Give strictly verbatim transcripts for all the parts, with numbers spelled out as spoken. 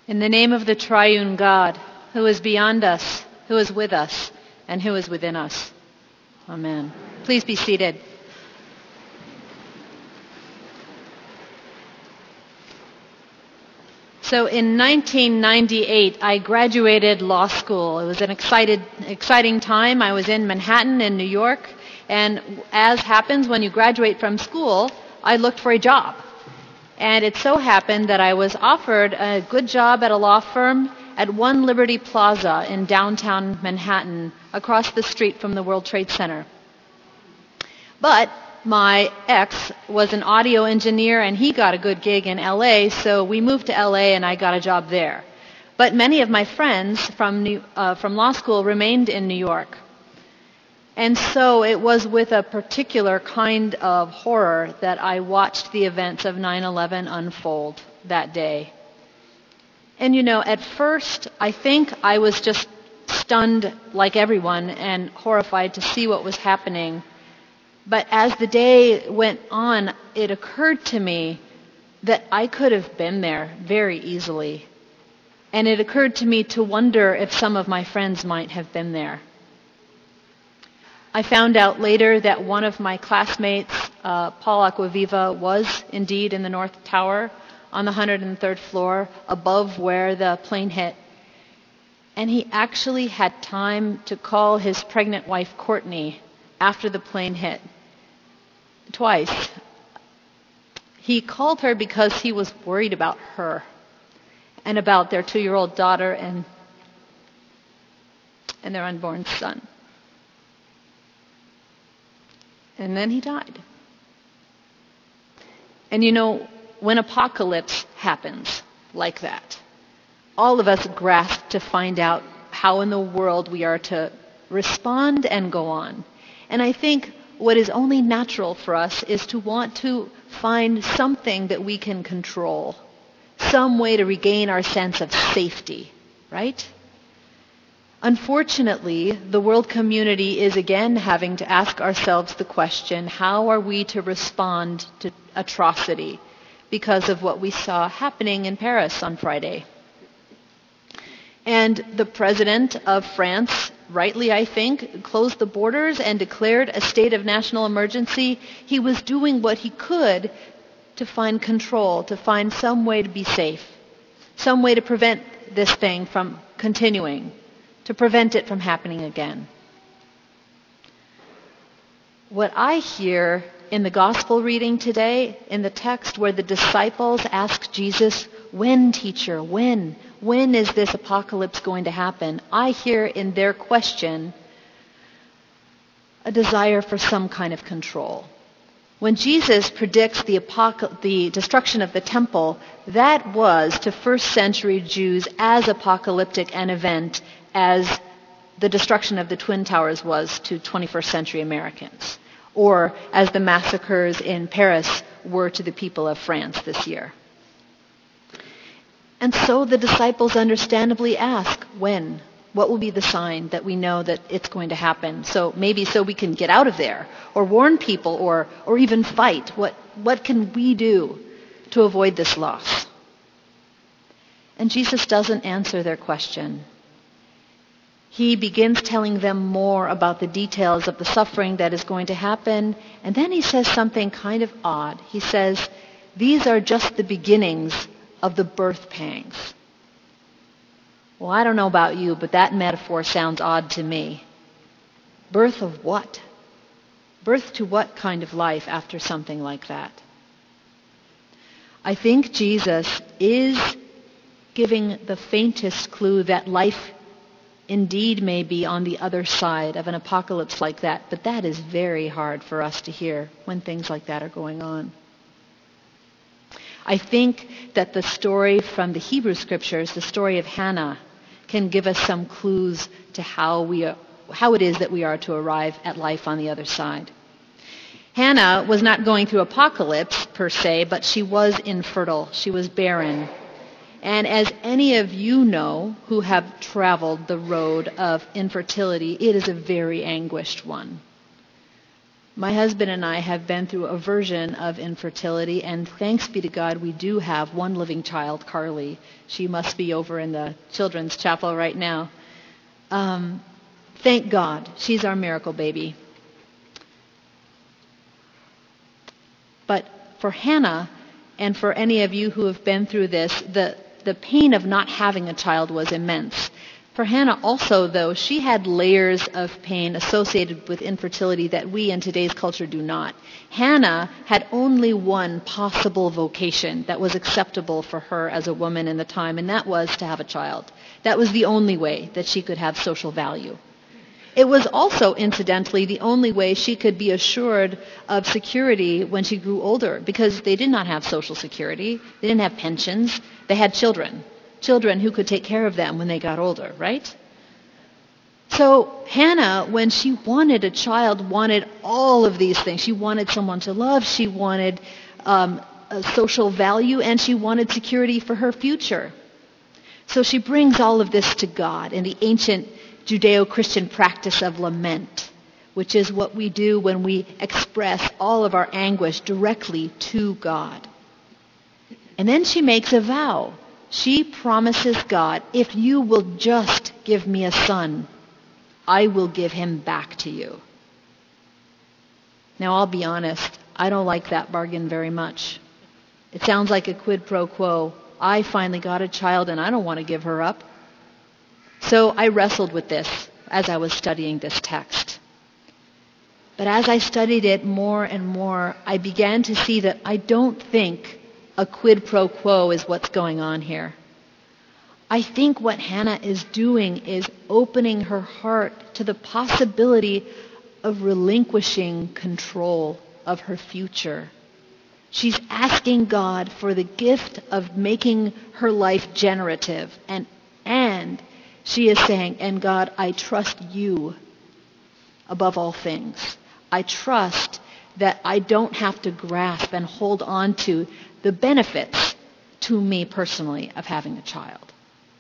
In the name of the triune God, who is beyond us, who is with us, and who is within us. Amen. Please be seated. So in nineteen ninety-eight, I graduated law school. It was an excited, exciting time. I was in Manhattan in New York, and as happens when you graduate from school, I looked for a job. And it so happened that I was offered a good job at a law firm at One Liberty Plaza in downtown Manhattan, across the street from the World Trade Center. But my ex was an audio engineer, and he got a good gig in L A, so we moved to L A and I got a job there. But many of my friends from, New, uh, from law school remained in New York. And so it was with a particular kind of horror that I watched the events of nine eleven unfold that day. And you know, at first, I think I was just stunned like everyone and horrified to see what was happening. But as the day went on, it occurred to me that I could have been there very easily. And it occurred to me to wonder if some of my friends might have been there. I found out later that one of my classmates, uh, Paul Acquaviva, was indeed in the North Tower on the one hundred third floor above where the plane hit. And he actually had time to call his pregnant wife, Courtney, after the plane hit. Twice. He called her because he was worried about her and about their two-year-old daughter and, and their unborn son. And then he died. And you know, when apocalypse happens like that, all of us grasp to find out how in the world we are to respond and go on. And I think what is only natural for us is to want to find something that we can control, some way to regain our sense of safety, right? Unfortunately, the world community is again having to ask ourselves the question, how are we to respond to atrocity because of what we saw happening in Paris on Friday? And the president of France, rightly I think, closed the borders and declared a state of national emergency. He was doing what he could to find control, to find some way to be safe, some way to prevent this thing from continuing, to prevent it from happening again. What I hear in the gospel reading today, in the text where the disciples ask Jesus, when, teacher, when? When is this apocalypse going to happen? I hear in their question a desire for some kind of control. When Jesus predicts the, apoc- the destruction of the temple, that was to first century Jews as apocalyptic an event as the destruction of the Twin Towers was to twenty-first century Americans, or as the massacres in Paris were to the people of France this year. And so the disciples understandably ask, when? What will be the sign that we know that it's going to happen? So maybe so we can get out of there, or warn people, or, or even fight. What, what can we do to avoid this loss? And Jesus doesn't answer their question. He begins telling them more about the details of the suffering that is going to happen. And then he says something kind of odd. He says, these are just the beginnings of the birth pangs. Well, I don't know about you, but that metaphor sounds odd to me. Birth of what? Birth to what kind of life after something like that? I think Jesus is giving the faintest clue that life indeed may be on the other side of an apocalypse like that, but that is very hard for us to hear when things like that are going on. I think that the story from the Hebrew Scriptures, the story of Hannah, can give us some clues to how we are, how it is that we are to arrive at life on the other side. Hannah was not going through apocalypse per se, but she was infertile. She was barren. And as any of you know who have traveled the road of infertility, it is a very anguished one. My husband and I have been through a version of infertility, and thanks be to God, we do have one living child, Carly. She must be over in the children's chapel right now. Um, thank God, she's our miracle baby. But for Hannah, and for any of you who have been through this, the, the pain of not having a child was immense. For Hannah also, though, she had layers of pain associated with infertility that we in today's culture do not. Hannah had only one possible vocation that was acceptable for her as a woman in the time, and that was to have a child. That was the only way that she could have social value. It was also, incidentally, the only way she could be assured of security when she grew older, because they did not have social security. They didn't have pensions. They had children. Children who could take care of them when they got older, right? So Hannah, when she wanted a child, wanted all of these things. She wanted someone to love. She wanted um, a social value, and she wanted security for her future. So she brings all of this to God in the ancient Judeo-Christian practice of lament, which is what we do when we express all of our anguish directly to God. And then she makes a vow. She promises God, if you will just give me a son, I will give him back to you. Now, I'll be honest, I don't like that bargain very much. It sounds like a quid pro quo. I finally got a child and I don't want to give her up. So I wrestled with this as I was studying this text. But as I studied it more and more, I began to see that I don't think a quid pro quo is what's going on here. I think what Hannah is doing is opening her heart to the possibility of relinquishing control of her future. She's asking God for the gift of making her life generative, and and she is saying, and God, I trust you above all things. I trust that I don't have to grasp and hold on to the benefits to me personally of having a child.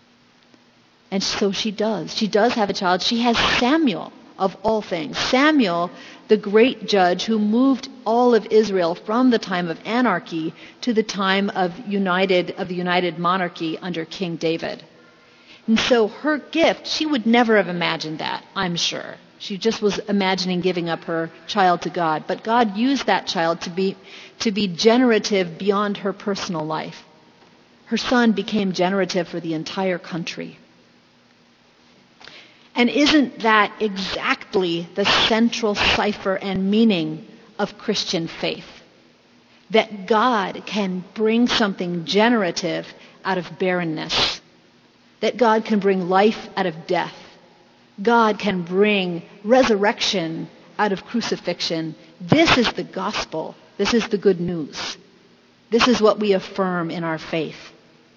And so she does. She does have a child. She has Samuel, of all things. Samuel, the great judge who moved all of Israel from the time of anarchy to the time of united of the united monarchy under King David. And so her gift, she would never have imagined that, I'm sure. She just was imagining giving up her child to God. But God used that child to be, to be generative beyond her personal life. Her son became generative for the entire country. And isn't that exactly the central cipher and meaning of Christian faith? That God can bring something generative out of barrenness. That God can bring life out of death. God can bring resurrection out of crucifixion. This is the gospel. This is the good news. This is what we affirm in our faith.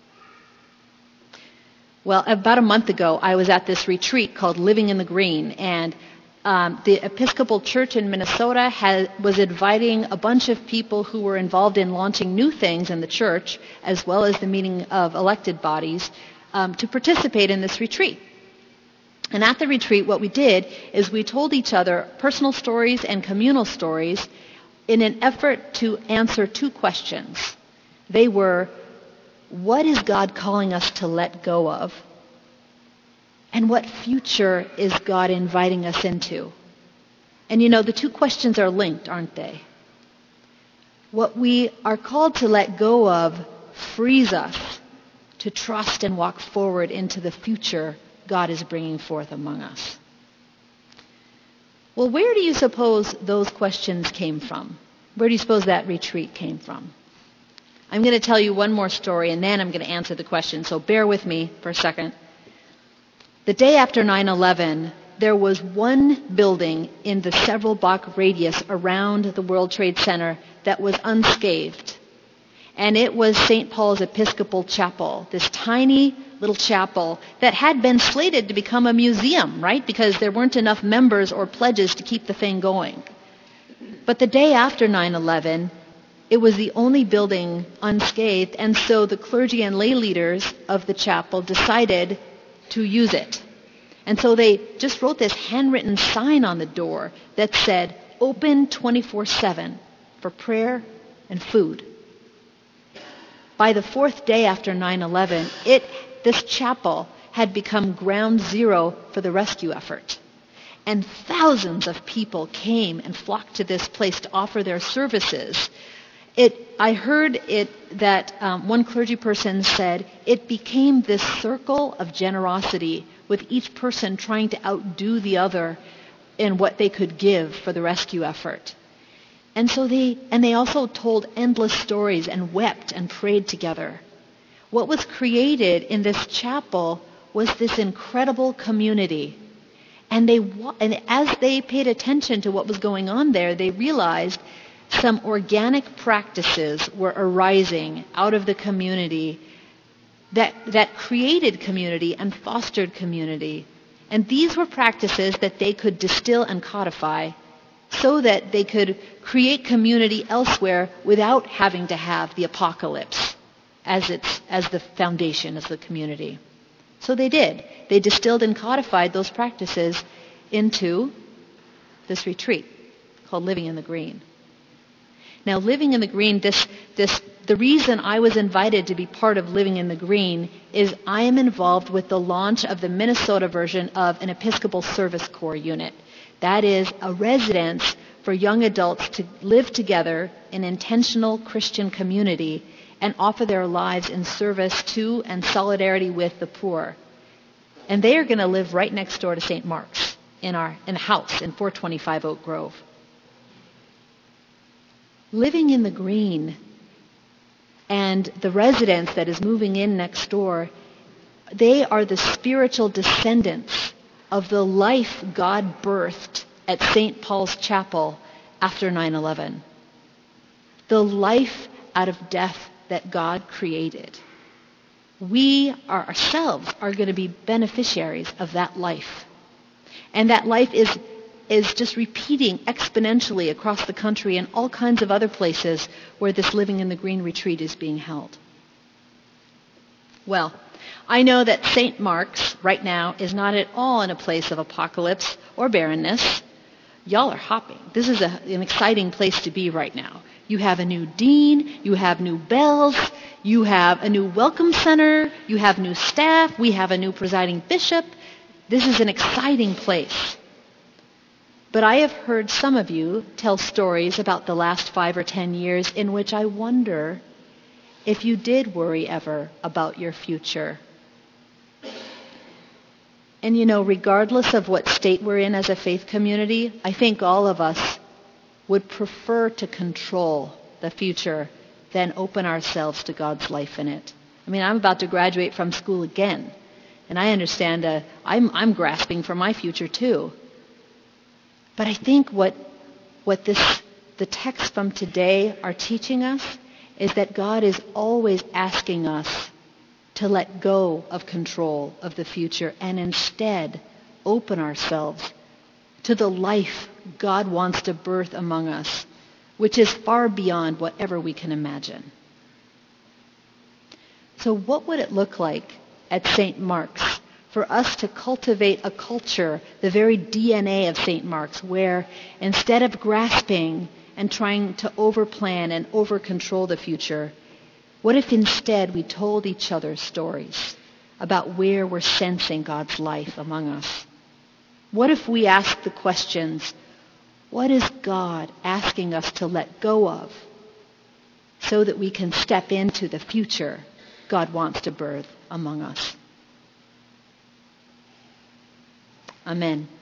Well, about a month ago, I was at this retreat called Living in the Green, and um, the Episcopal Church in Minnesota had, was inviting a bunch of people who were involved in launching new things in the church, as well as the meeting of elected bodies, um, to participate in this retreat. And at the retreat, what we did is we told each other personal stories and communal stories in an effort to answer two questions. They were, what is God calling us to let go of? And what future is God inviting us into? And you know, the two questions are linked, aren't they? What we are called to let go of frees us to trust and walk forward into the future God is bringing forth among us. Well, where do you suppose those questions came from? Where do you suppose that retreat came from? I'm going to tell you one more story, and then I'm going to answer the question, so bear with me for a second. The day after nine eleven, there was one building in the several block radius around the World Trade Center that was unscathed. And it was Saint Paul's Episcopal Chapel, this tiny little chapel that had been slated to become a museum, right? Because there weren't enough members or pledges to keep the thing going. But the day after nine eleven, it was the only building unscathed, and so the clergy and lay leaders of the chapel decided to use it. And so they just wrote this handwritten sign on the door that said, open twenty-four seven for prayer and food. By the fourth day after nine eleven, it, this chapel had become ground zero for the rescue effort. And thousands of people came and flocked to this place to offer their services. It, I heard it that um, one clergy person said, it became this circle of generosity with each person trying to outdo the other in what they could give for the rescue effort. And so they, and they also told endless stories and wept and prayed together. What was created in this chapel was this incredible community. And they, and as they paid attention to what was going on there, they realized some organic practices were arising out of the community that, that created community and fostered community. And these were practices that they could distill and codify so that they could create community elsewhere without having to have the apocalypse as its, as the foundation, as the community. So they did. They distilled and codified those practices into this retreat called Living in the Green. Now, Living in the Green, this, this, the reason I was invited to be part of Living in the Green is I am involved with the launch of the Minnesota version of an Episcopal Service Corps unit. That is a residence for young adults to live together in intentional Christian community and offer their lives in service to and solidarity with the poor. And they are going to live right next door to Saint Mark's in our in a house in four twenty-five Oak Grove. Living in the Green and the residence that is moving in next door, they are the spiritual descendants of the life God birthed at Saint Paul's Chapel after nine eleven. The life out of death that God created. We are ourselves are going to be beneficiaries of that life. And that life is, is just repeating exponentially across the country and all kinds of other places where this Living in the Green retreat is being held. Well, I know that Saint Mark's right now is not at all in a place of apocalypse or barrenness. Y'all are hopping. This is a, an exciting place to be right now. You have a new dean, you have new bells, you have a new welcome center, you have new staff, we have a new presiding bishop. This is an exciting place. But I have heard some of you tell stories about the last five or ten years in which I wonder if you did worry ever about your future. And you know, regardless of what state we're in as a faith community, I think all of us would prefer to control the future than open ourselves to God's life in it. I mean, I'm about to graduate from school again, and I understand uh, I'm, I'm grasping for my future too. But I think what, what this, the texts from today are teaching us is that God is always asking us to let go of control of the future and instead open ourselves to the life God wants to birth among us, which is far beyond whatever we can imagine. So what would it look like at Saint Mark's for us to cultivate a culture, the very D N A of Saint Mark's, where instead of grasping and trying to overplan and over-control the future, what if instead we told each other stories about where we're sensing God's life among us? What if we ask the questions, what is God asking us to let go of so that we can step into the future God wants to birth among us? Amen.